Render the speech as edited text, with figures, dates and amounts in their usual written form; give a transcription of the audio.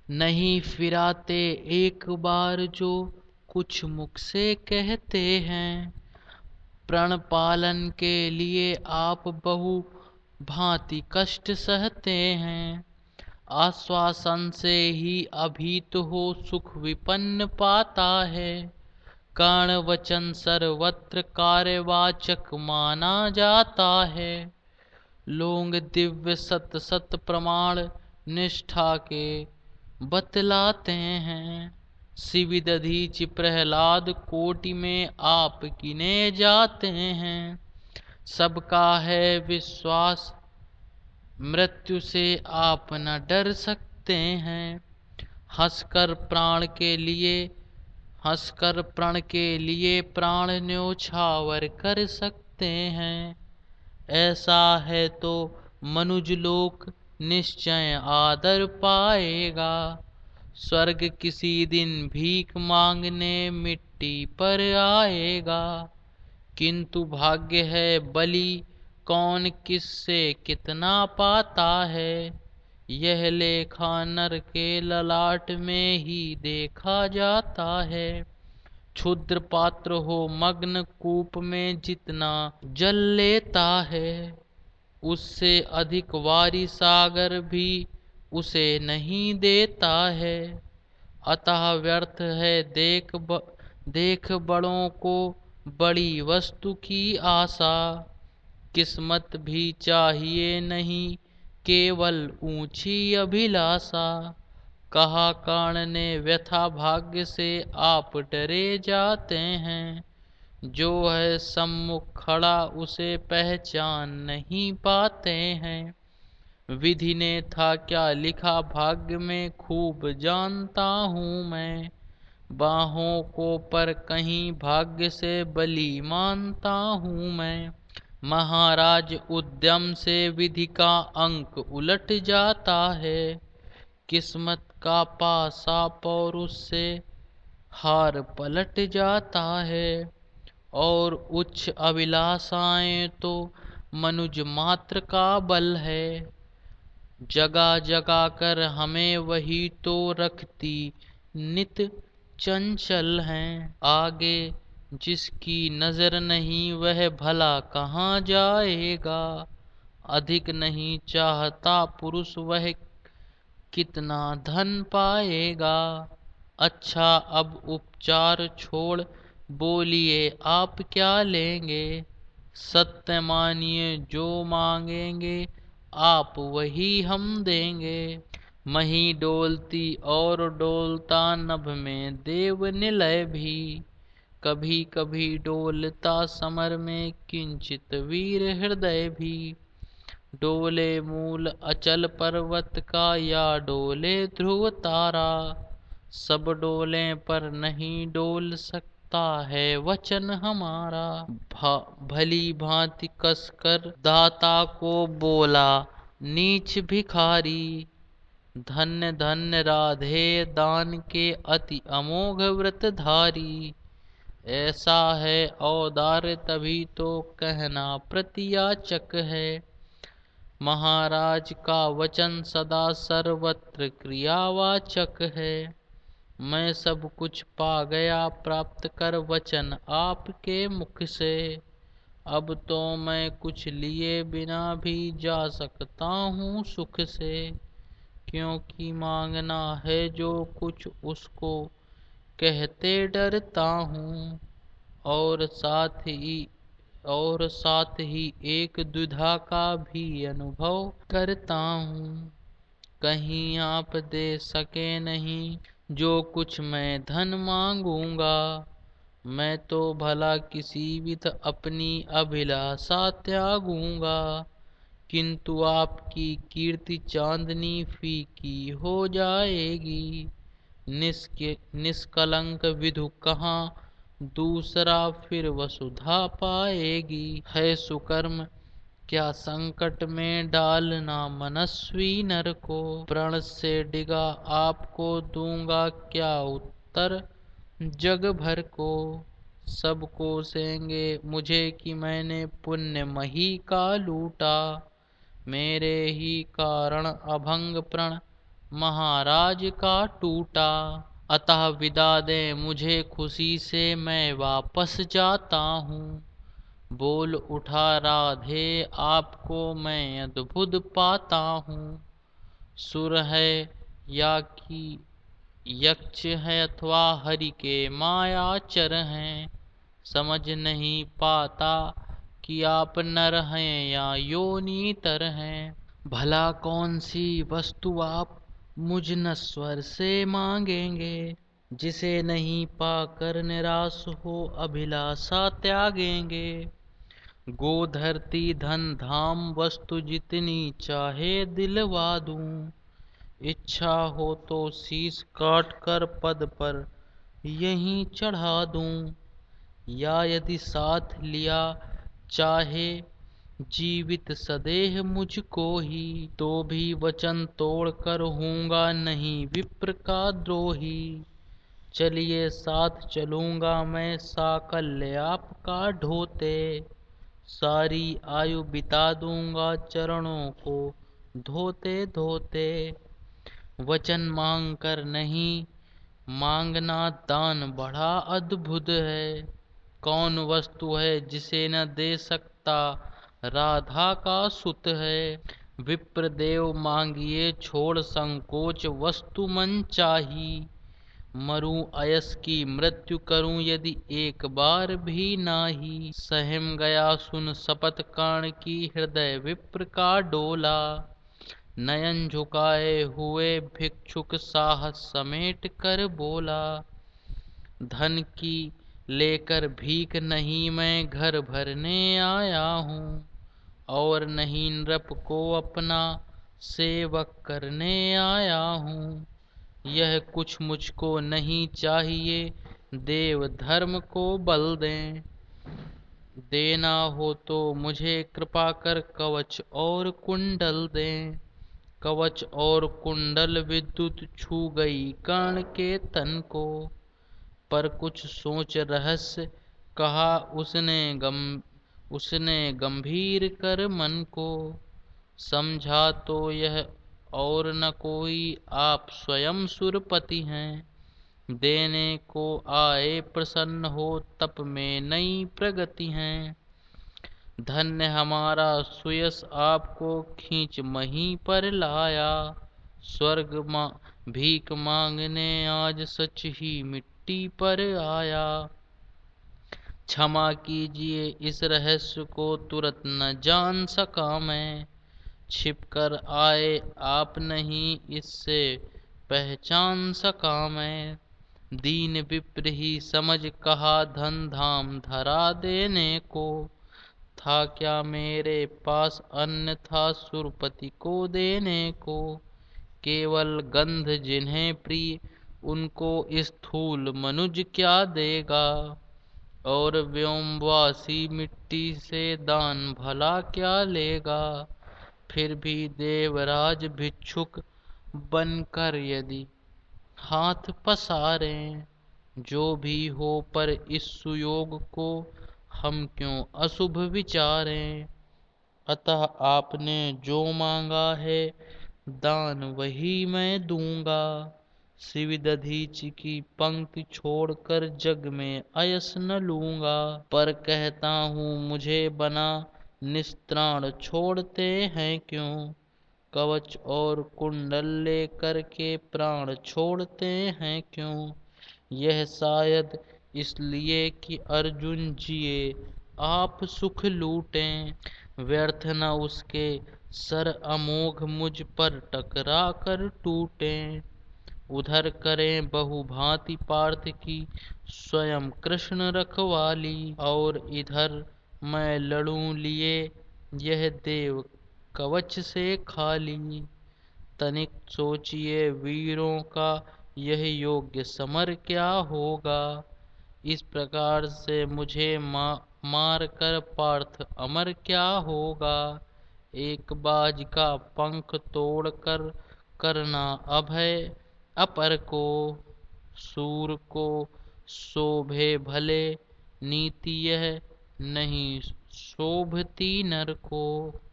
नहीं फिराते एक बार जो कुछ मुख से कहते हैं। प्रण पालन के लिए आप बहु भांति कष्ट सहते हैं। आश्वासन से ही अभी तो हो सुख विपन्न पाता है। कर्ण वचन सर्वत्र कार्यवाचक माना जाता है। लोग दिव्य सत सत प्रमाण निष्ठा के बतलाते हैं। शिव दधीचि प्रहलाद कोटि में आप किने जाते हैं। सबका है विश्वास मृत्यु से आप न डर सकते हैं। हंसकर प्राण के लिए हंसकर प्रण के लिए प्राण न्योछावर कर सकते हैं। ऐसा है तो मनुज लोक निश्चय आदर पाएगा। स्वर्ग किसी दिन भीख मांगने मिट्टी पर आएगा। किंतु भाग्य है बलि कौन किससे कितना पाता है। यह लेखा नर के ललाट में ही देखा जाता है। क्षुद्र पात्र हो मग्न कूप में जितना जल लेता है, उससे अधिक वारी सागर भी उसे नहीं देता है। अतः व्यर्थ है देख बड़ों को बड़ी वस्तु की आशा। किस्मत भी चाहिए नहीं केवल ऊंची अभिलाषा। कहा कर्ण ने व्यथा भाग्य से आप डरे जाते हैं। जो है सम्मुख खड़ा उसे पहचान नहीं पाते हैं। विधि ने था क्या लिखा भाग्य में खूब जानता हूँ मैं। बाहों को पर कहीं भाग्य से बलि मानता हूँ मैं। महाराज उद्यम से विधि का अंक उलट जाता है। किस्मत का पासा पौरुष से हार पलट जाता है। और उच्च अभिलाषाएं तो मनुज मात्र का बल है। जगा जगा कर हमें वही तो रखती नित चंचल हैं। आगे जिसकी नजर नहीं वह भला कहाँ जाएगा। अधिक नहीं चाहता पुरुष वह कितना धन पाएगा। अच्छा अब उपचार छोड़ बोलिए आप क्या लेंगे। सत्य मानिए जो मांगेंगे आप वही हम देंगे। मही डोलती और डोलता नभ में देव निलय भी। कभी कभी डोलता समर में किंचित वीर हृदय भी। डोले मूल अचल पर्वत का या डोले ध्रुव तारा। सब डोले पर नहीं डोल सकता है वचन हमारा। भली भांति कसकर दाता को बोला नीच भिखारी। धन्य धन्य राधे दान के अति अमोघ व्रतधारी। ऐसा है औदार्य तभी तो कहना प्रतियाचक है। महाराज का वचन सदा सर्वत्र क्रियावाचक है। मैं सब कुछ पा गया प्राप्त कर वचन आपके मुख से। अब तो मैं कुछ लिए बिना भी जा सकता हूँ सुख से। क्योंकि मांगना है जो कुछ उसको कहते डरता हूँ। और साथ ही एक दुधा का भी अनुभव करता हूँ। कहीं आप दे सके नहीं जो कुछ मैं धन मांगूंगा। मैं तो भला किसी विध अपनी अभिलाषा त्यागूंगा। किंतु आपकी कीर्ति चांदनी फीकी हो जाएगी। निष्कलंक विधु कहाँ दूसरा फिर वसुधा पाएगी। है सुकर्म क्या संकट में डालना मनस्वी नर को। प्रण से डिगा आपको दूंगा क्या उत्तर जग भर को। सब कोसेंगे मुझे कि मैंने पुण्य मही का लूटा। मेरे ही कारण अभंग प्रण महाराज का टूटा। अतः विदा दें मुझे खुशी से, मैं वापस जाता हूँ। बोल उठा राधे आपको मैं अद्भुत पाता हूँ। सुर है या कि यक्ष है अथवा हरि के मायाचर हैं, समझ नहीं पाता कि आप नर हैं या योनीतर हैं। भला कौन सी वस्तु आप मुझ नश्वर से मांगेंगे, जिसे नहीं पाकर निराश हो अभिलाषा त्यागेंगे। गो धरती धन धाम वस्तु जितनी चाहे दिलवा दूं, इच्छा हो तो शीश काट कर पद पर यहीं चढ़ा दूं। या यदि साथ लिया चाहे जीवित सदेह मुझको ही, तो भी वचन तोड़ कर हूँगा नहीं विप्र का द्रोही। चलिए साथ चलूँगा मैं साकल्य आपका ढोते, सारी आयु बिता दूंगा चरणों को धोते धोते। वचन मांग कर नहीं मांगना दान बड़ा अद्भुत है, कौन वस्तु है जिसे न दे सकता राधा का सुत है। विप्रदेव मांगिए छोड़ संकोच वस्तु मन चाही, मरूं अयस की मृत्यु करूं यदि एक बार भी नाही। सहम गया सुन शपथ कर्ण की हृदय विप्र का डोला, नयन झुकाए हुए भिक्षुक साहस समेट कर बोला। धन की लेकर भीख नहीं मैं घर भरने आया हूँ, और नहीं नृप को अपना सेवक करने आया हूँ। यह कुछ मुझको नहीं चाहिए, देव धर्म को बल दें। देना हो तो मुझे कृपा कर कवच और कुंडल दें। कवच और कुंडल विद्युत छू गई कर्ण के तन को, पर कुछ सोच रहस्य कहा उसने गंभीर कर मन को। समझा तो यह और न कोई आप स्वयं सुरपति हैं, देने को आए प्रसन्न हो तप में नई प्रगति हैं। धन्य हमारा सुयस आपको खींच महीं पर लाया, स्वर्ग भीख मांगने आज सच ही मिट्टी पर आया। क्षमा कीजिए इस रहस्य को तुरंत न जान सका मैं, छिप कर आए आप नहीं इससे पहचान सका मैं। दीन विप्र ही समझ कहा धन धाम धरा देने को, था क्या मेरे पास अन्न था सुरपति को देने को। केवल गंध जिन्हें प्रिय उनको स्थूल मनुज क्या देगा, और व्योमवासी मिट्टी से दान भला क्या लेगा। फिर भी देवराज भिक्षुक बनकर यदि हाथ पसारें, जो भी हो पर इस सुयोग को हम क्यों अशुभ विचारें। अतः आपने जो मांगा है दान वही मैं दूंगा, शिवदधीच की पंक्ति छोड़कर जग में अयस न लूंगा। पर कहता हूँ मुझे बना निस्त्राण छोड़ते हैं क्यों, कवच और कुंडल लेकर के प्राण छोड़ते हैं क्यों। यह शायद इसलिए कि अर्जुन जिए आप सुख लूटें, व्यर्थ न उसके सर अमोघ मुझ पर टकरा कर टूटें। उधर करें बहुभांति पार्थ की स्वयं कृष्ण रखवाली, और इधर मैं लड़ूं लिए यह देव कवच से खाली। तनिक सोचिए वीरों का यह योग्य समर क्या होगा, इस प्रकार से मुझे मार कर पार्थ अमर क्या होगा। एक बाज का पंख तोड़कर करना अभय अपर को, सूर को शोभे भले नीति यह नहीं शोभती नर को।